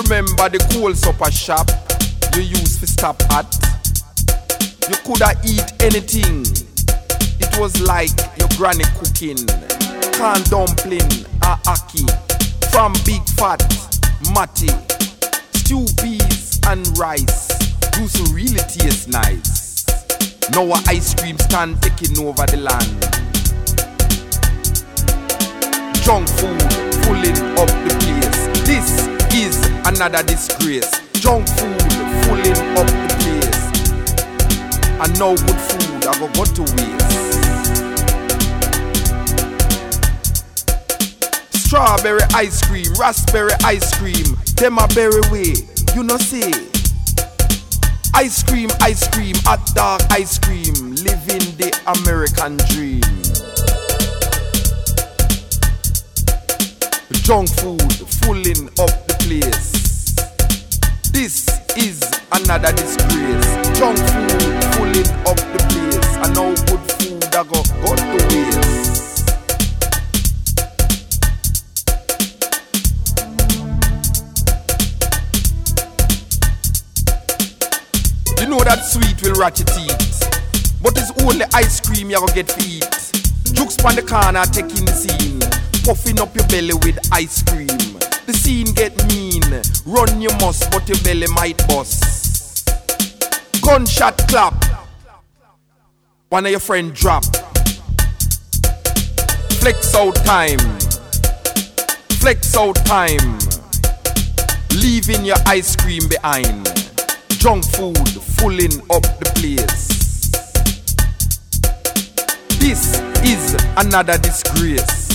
Remember the cold supper shop you used to stop at? You coulda eat anything. It was like your granny cooking corn dumpling or ackee from big fat matty. Stew peas and rice used to really taste nice. Now a ice cream stand taking over the land. Junk food fooling up the place. This is another disgrace. Junk food fooling up the place. And no good food I go to waste. Strawberry ice cream, raspberry ice cream, them a berry way, you know say. Ice cream, hot dog ice cream, living the American dream. Junk food fooling up the place. This is another disgrace. Junk food fooling up the place. And no good food I go to waste. You know that sweet will rot your teeth, but it's only ice cream you go get to eat. Jukes pon the corner taking the scene, puffing up your belly with ice cream. The scene get mean, run you must, but your belly might bust. Gunshot clap, one of your friend drop. Flex out time, leaving your ice cream behind. Junk food fooling up the place. This is another disgrace.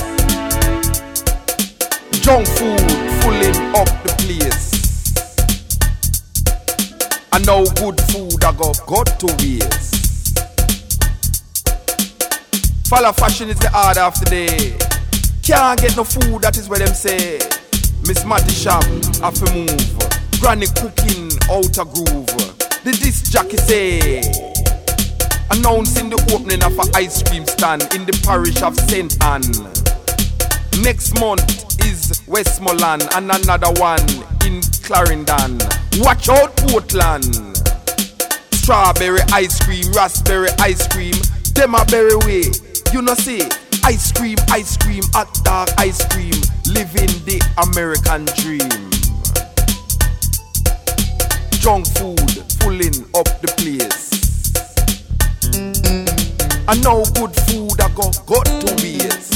Junk food fooling up the place. And no good food I got to waste. Follow fashion is the order of the day. Can't get no food, that is what them say. Miss Matty shop have to move. Granny cooking out a groove. The disc jockey say, announcing the opening of an ice cream stand in the parish of St. Anne. Next month is Westmoreland and another one in Clarendon. Watch out Portland. Strawberry ice cream, raspberry ice cream, them a berry way, you know say. Ice cream, hot dog ice cream, living the American dream. Junk food fooling up the place. And no good food I got to waste.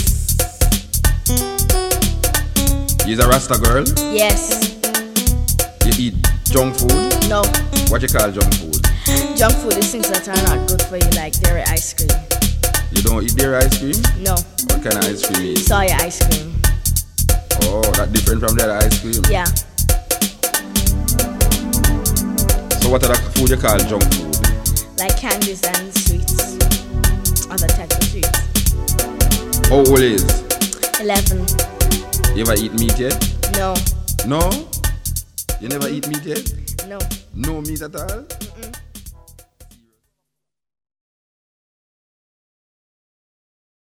You's a Rasta girl? Yes. You eat junk food? No. What you call junk food? Junk food is things that are not good for you, like dairy ice cream. You don't eat dairy ice cream? No. What kind of ice cream you eat? Soya ice cream. Oh, that different from the other ice cream? Yeah. So what other food you call junk food? Like candies and sweets. Other types of sweets. How old is? 11. You ever eat meat yet? No. No? You never eat meat yet? No. No meat at all? Mm-mm.